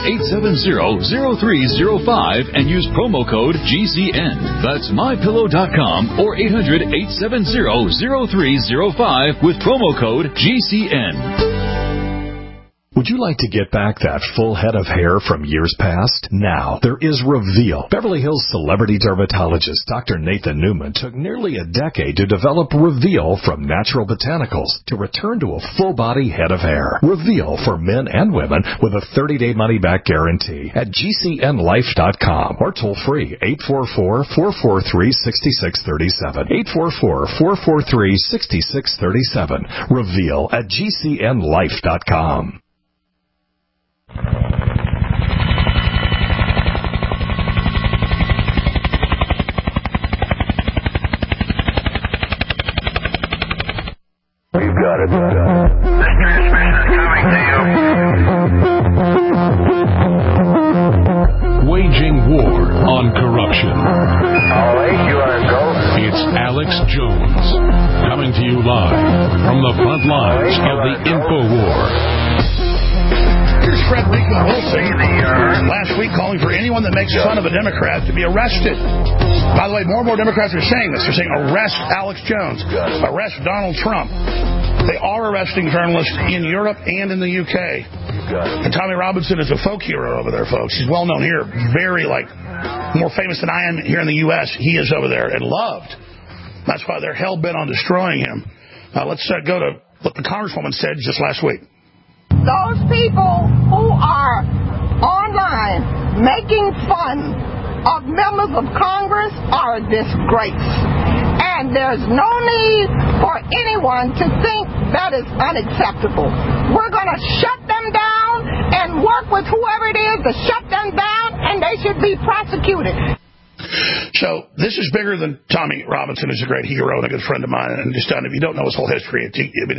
800-870-0305 and use promo code GCN. That's MyPillow.com or 800-870-0305 with promo code GCN.
Would you like to get back that full head of hair from years past? Now, there is Reveal. Beverly Hills celebrity dermatologist Dr. Nathan Newman took nearly a decade to develop Reveal from natural botanicals to return to a full-body head of hair. Reveal for men and women with a 30-day money-back guarantee at GCNlife.com or toll-free 844-443-6637. 844-443-6637. Reveal at GCNlife.com.
You got it. This transmission is coming to you.
Waging war on corruption.
All right, you are go.
It's Alex Jones, coming to you live from the front lines of the InfoWar.
Here's Frederico Wilson last week calling for anyone that makes fun of a Democrat to be arrested. By the way, more and more Democrats are saying this. They're saying arrest Alex Jones, arrest Donald Trump. They are arresting journalists in Europe and in the UK. And Tommy Robinson is a folk hero over there, folks. He's well known here, very more famous than I am here in the U.S. He is over there and loved. That's why they're hell-bent on destroying him. Now let's go to what the Congresswoman said just last week.
Those people who are online making fun of members of Congress are a disgrace. And there's no need for anyone to think that is unacceptable. We're going to shut them down and work with whoever it is to shut them down, and they should be prosecuted.
So this is bigger than Tommy Robinson, who's a great hero and a good friend of mine. And just if you don't know his whole history,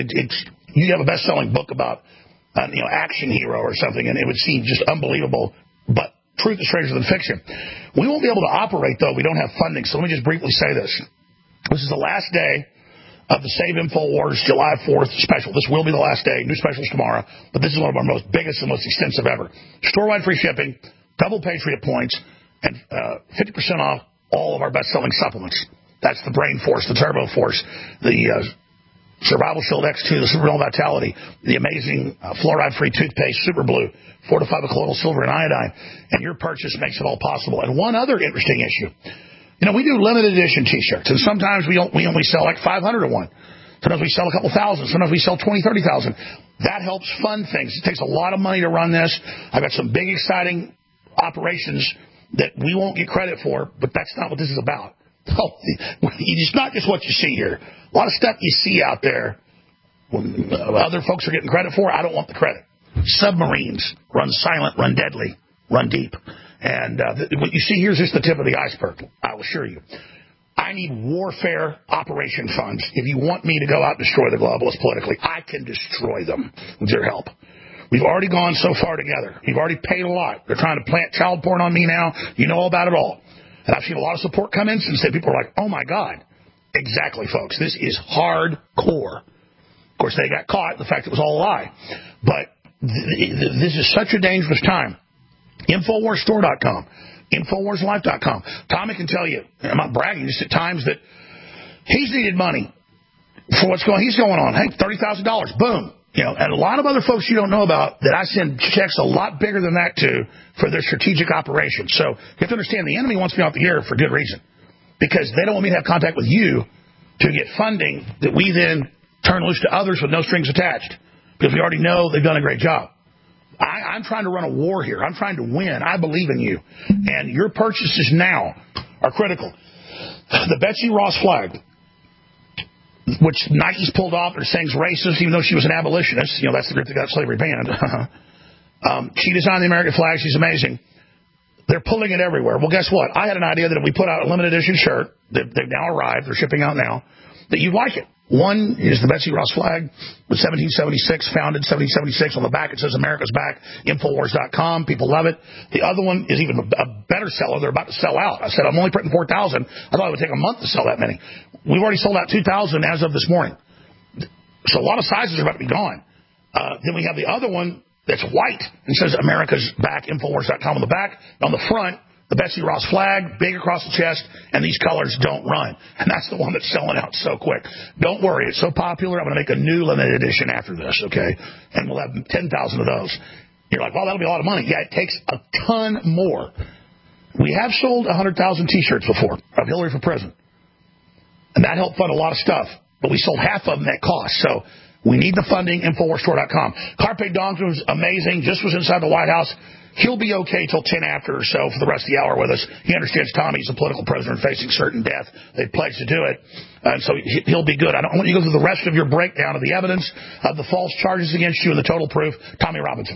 you have a best-selling book about action hero or something, and it would seem just unbelievable. But truth is stranger than fiction. We won't be able to operate, though. We don't have funding. So let me just briefly say this. This is the last day of the Save InfoWars July 4th special. This will be the last day. New specials tomorrow. But this is one of our most biggest and most extensive ever. Store-wide free shipping, double Patriot points, and 50% off all of our best-selling supplements. That's the Brain Force, the Turbo Force, the Survival Shield X2, the Super Renal Vitality, the amazing fluoride-free toothpaste, Super Blue, fortified with colloidal silver and iodine. And your purchase makes it all possible. And one other interesting issue. We do limited edition T-shirts, and sometimes we only sell like 500 of one. Sometimes we sell a couple thousand. Sometimes we sell 20, 30,000. That helps fund things. It takes a lot of money to run this. I've got some big, exciting operations that we won't get credit for, but that's not what this is about. It's not just what you see here. A lot of stuff you see out there, when other folks are getting credit for, I don't want the credit. Submarines run silent, run deadly, run deep. And what you see here is just the tip of the iceberg, I will assure you. I need warfare operation funds. If you want me to go out and destroy the globalists politically, I can destroy them with your help. We've already gone so far together. We've already paid a lot. They're trying to plant child porn on me now. You know all about it all. And I've seen a lot of support come in since then. People are like, oh, my God. Exactly, folks. This is hardcore. Of course, they got caught. The fact it was all a lie. But this is such a dangerous time. InfoWarsStore.com. InfoWarsLife.com. Tommy can tell you, I'm not bragging, just at times that he's needed money for he's going on. Hey, $30,000. Boom. And a lot of other folks you don't know about that I send checks a lot bigger than that to for their strategic operations. So you have to understand the enemy wants me out here for good reason, because they don't want me to have contact with you to get funding that we then turn loose to others with no strings attached, because we already know they've done a great job. I'm trying to run a war here. I'm trying to win. I believe in you. And your purchases now are critical. The Betsy Ross flag, which Nike's pulled off, they're saying is racist, even though she was an abolitionist. That's the group that got slavery banned. She designed the American flag. She's amazing. They're pulling it everywhere. Well, guess what? I had an idea that if we put out a limited edition shirt, they've now arrived, they're shipping out now, that you'd like it. One is the Betsy Ross flag with 1776, founded 1776. On the back it says America's Back, Infowars.com. People love it. The other one is even a better seller. They're about to sell out. I said, I'm only printing 4,000. I thought it would take a month to sell that many. We've already sold out 2,000 as of this morning. So a lot of sizes are about to be gone. Then we have the other one that's white and says America's Back, Infowars.com on the back. On the front, the Betsy Ross flag, big across the chest, and these colors don't run. And that's the one that's selling out so quick. Don't worry. It's so popular, I'm going to make a new limited edition after this, okay? And we'll have 10,000 of those. You're like, well, that'll be a lot of money. Yeah, it takes a ton more. We have sold 100,000 T-shirts before of Hillary for President. And that helped fund a lot of stuff. But we sold half of them at cost. So we need the funding, InfoWarsStore.com. Carpe Diem was amazing. Just was inside the White House. He'll be okay till 10 after or so for the rest of the hour with us. He understands Tommy's a political prisoner facing certain death. They've pledged to do it. And so he'll be good. I don't want you to go through the rest of your breakdown of the evidence of the false charges against you and the total proof. Tommy Robinson.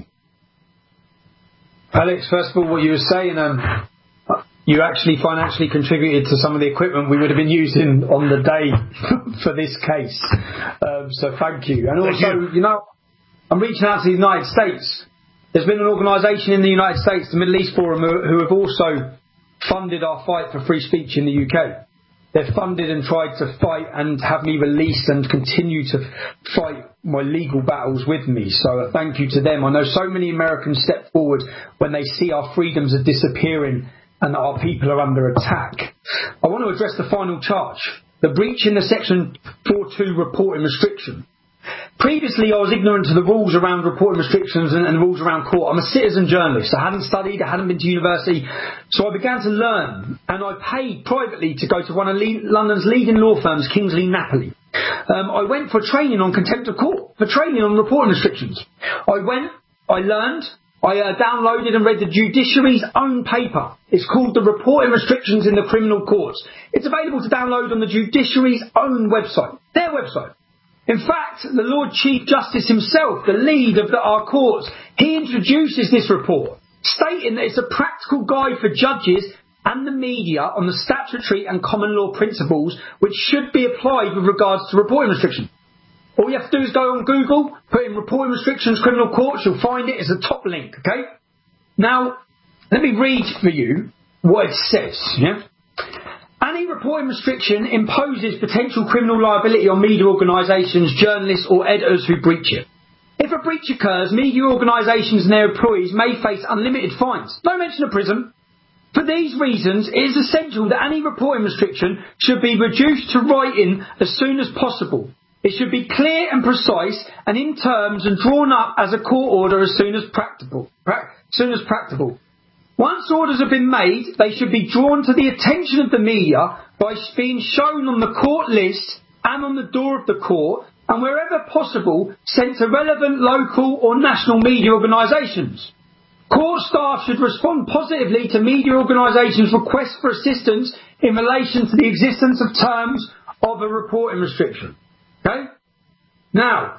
Alex, first of all, what you were saying, you actually financially contributed to some of the equipment we would have been using on the day for this case. So thank you. And also, I'm reaching out to the United States. There's been an organisation in the United States, the Middle East Forum, who have also funded our fight for free speech in the UK. They've funded and tried to fight and have me released and continue to fight my legal battles with me. So thank you to them. I know so many Americans step forward when they see our freedoms are disappearing and that our people are under attack. I want to address the final charge, the breach in the Section 4.2 reporting restriction. Previously, I was ignorant to the rules around reporting restrictions and the rules around court. I'm a citizen journalist. I hadn't studied, I hadn't been to university. So I began to learn, and I paid privately to go to one of London's leading law firms, Kingsley Napoli. I went for training on contempt of court, for training on reporting restrictions. I went, I learned, I downloaded and read the judiciary's own paper. It's called The Reporting Restrictions in the Criminal Courts. It's available to download on the judiciary's own website, their website. In fact, the Lord Chief Justice himself, the lead of our courts, he introduces this report, stating that it's a practical guide for judges and the media on the statutory and common law principles which should be applied with regards to reporting restriction. All you have to do is go on Google, put in reporting restrictions, criminal courts, you'll find it as a top link, okay? Now, let me read for you what it says, yeah? Any reporting restriction imposes potential criminal liability on media organisations, journalists or editors who breach it. If a breach occurs, media organisations and their employees may face unlimited fines. No mention of prison. For these reasons, it is essential that any reporting restriction should be reduced to writing as soon as possible. It should be clear and precise and in terms and drawn up as a court order as soon as practicable. Once orders have been made, they should be drawn to the attention of the media by being shown on the court list and on the door of the court, and wherever possible, sent to relevant local or national media organisations. Court staff should respond positively to media organisations' requests for assistance in relation to the existence of terms of a reporting restriction. Okay? Now,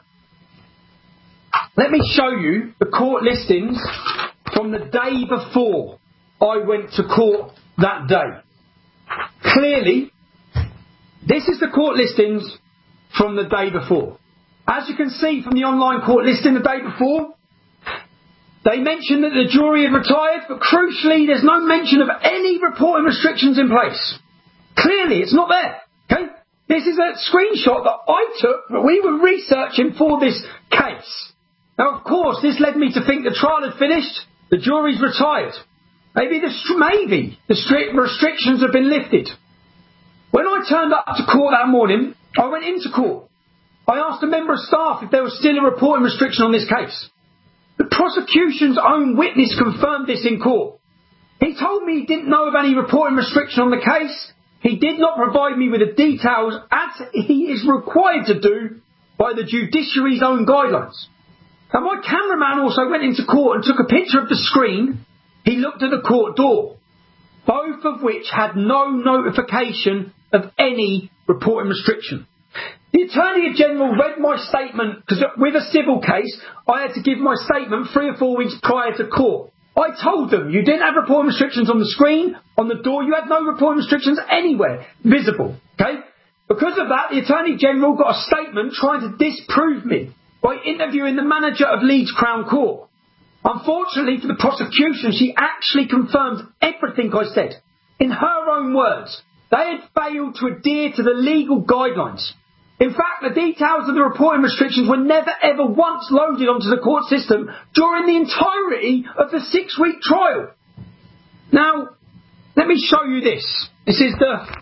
let me show you the court listings from the day before I went to court that day. Clearly, this is the court listings from the day before. As you can see from the online court listing the day before, they mention that the jury had retired, but crucially, there's no mention of any reporting restrictions in place. Clearly, it's not there. Okay? This is a screenshot that I took that we were researching for this case. Now, of course, this led me to think the trial had finished, the jury's retired. Maybe the restrictions have been lifted. When I turned up to court that morning, I went into court. I asked a member of staff if there was still a reporting restriction on this case. The prosecution's own witness confirmed this in court. He told me he didn't know of any reporting restriction on the case. He did not provide me with the details as he is required to do by the judiciary's own guidelines. And my cameraman also went into court and took a picture of the screen. He looked at the court door, both of which had no notification of any reporting restriction. The Attorney General read my statement, because with a civil case, I had to give my statement 3 or 4 weeks prior to court. I told them you didn't have reporting restrictions on the screen, on the door, you had no reporting restrictions anywhere visible, okay? Because of that, the Attorney General got a statement trying to disprove me by interviewing the manager of Leeds Crown Court. Unfortunately for the prosecution, she actually confirmed everything I said. In her own words, they had failed to adhere to the legal guidelines. In fact, the details of the reporting restrictions were never ever once loaded onto the court system during the entirety of the 6-week trial. Now, let me show you this. This is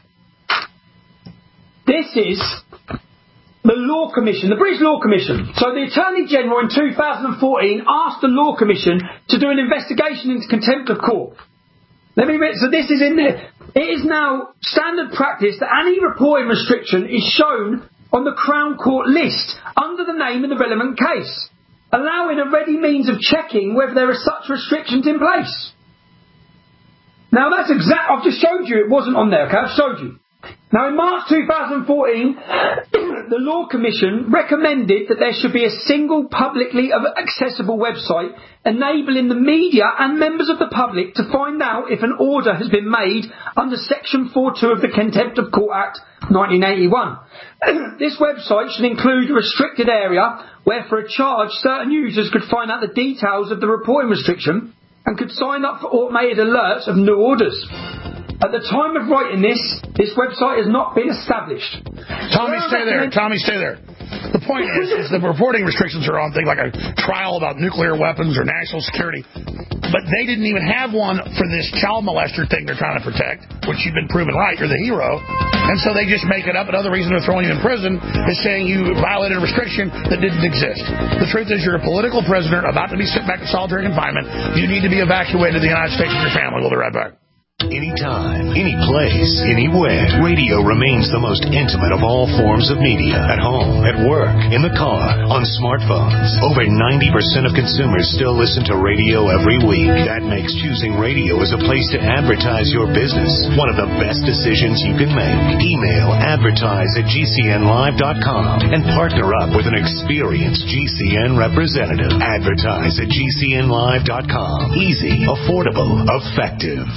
the Law Commission, the British Law Commission. So the Attorney General in 2014 asked the Law Commission to do an investigation into contempt of court. So this is in there. It is now standard practice that any reporting restriction is shown on the Crown Court list under the name of the relevant case, allowing a ready means of checking whether there are such restrictions in place. Now that's I've just showed you it wasn't on there, okay? I've showed you. Now in March 2014, the Law Commission recommended that there should be a single publicly accessible website enabling the media and members of the public to find out if an order has been made under Section 4.2 of the Contempt of Court Act 1981. This website should include a restricted area where for a charge certain users could find out the details of the reporting restriction and could sign up for automated alerts of new orders. At the time of writing this website has not been established.
Tommy, stay there. The point is the reporting restrictions are on things like a trial about nuclear weapons or national security. But they didn't even have one for this child molester thing they're trying to protect, which you've been proven right. You're the hero. And so they just make it up. Another reason they're throwing you in prison is saying you violated a restriction that didn't exist. The truth is you're a political prisoner about to be sent back to solitary confinement. You need to be evacuated to the United States with your family. We'll be right back.
Anytime, any place, anywhere, radio remains the most intimate of all forms of media. At home, at work, in the car, on smartphones. Over 90% of consumers still listen to radio every week. That makes choosing radio as a place to advertise your business one of the best decisions you can make. Email advertise@gcnlive.com and partner up with an experienced GCN representative. Advertise@gcnlive.com. Easy, affordable, effective.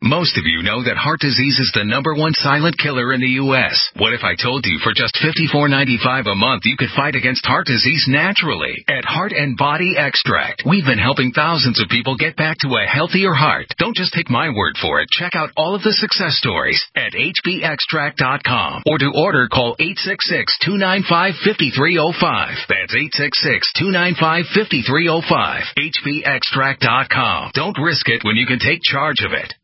Most of you know that heart disease is the #1 silent killer in the U.S. What if I told you for just $54.95 a month you could fight against heart disease naturally? At Heart and Body Extract, we've been helping thousands of people get back to a healthier heart. Don't just take my word for it. Check out all of the success stories at hbextract.com. Or to order, call 866-295-5305. That's 866-295-5305. hbextract.com. Don't risk it when you can take charge of it.